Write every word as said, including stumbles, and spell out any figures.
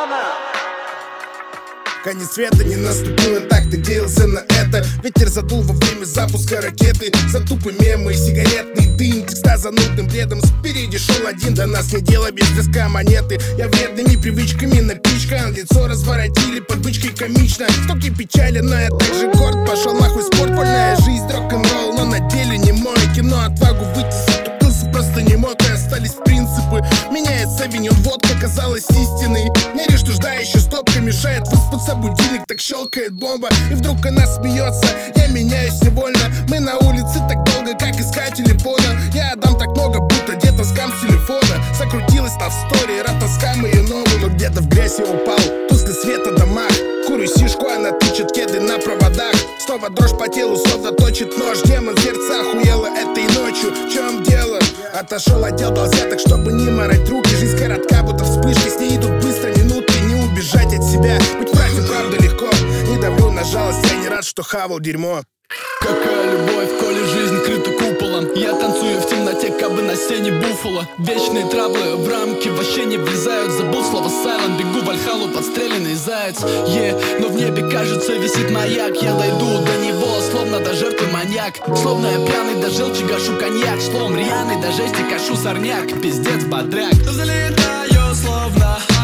Конец света не наступил, и так надеялся на это. Ветер задул во время запуска ракеты. За тупые мемы и сигаретный дым, текста занудным бредом. Спереди шел один, до нас не дело без блеска монеты. Я вредными привычками напичкан, лицо разворотили под бычкой комично. Стоки печали, но я также горд. Пошел нахуй спорт, вольная жизнь, рок-н-ролл. Но на деле не мое кино, отвагу выйти затупился, просто не мог, и остались принципы. Меняет савиньон, водка казалась истиной. Не режь, нужда еще стопка мешает выспаться. Будильник так щелкает бомба, и вдруг она смеется. Я меняюсь невольно. Мы на улице так долго, как искать телефона. Я отдам так много, будто где-то скам с телефона. Закрутилась на стори, рад тоскам ее новую. Но где-то в грязь я упал, тусклый свет в домах. Курю сишку, она тычет кеды на проводах. Снова дрожь по телу, словно точит нож. Демон в сердца охуела этой ночью. В чем дело? Отошел, отдел дал взяток, чтобы не морать руки. Жизнь коротка, будто вспышки, с ней идут быстро минуты. Не убежать от себя, быть правде, правда легко. Не давлю на жалость, я не рад, что хавал дерьмо. Какая любовь, коли жизнь крыта куполом. Я танцую в темноте, как бы на сцене буффало. Вечные траблы в рамки вообще не влезают. Забыл слово silent, бегу в Вальхалу, подстреленный заяц. Yeah, но в небе, кажется, висит маяк. Я дойду до него, словно до жертвы маньяк. Словно я пьяный до желчи гашу коньяк. Словом рьяный до жести кашу сорняк. Пиздец, бодряк. Залетаю, словно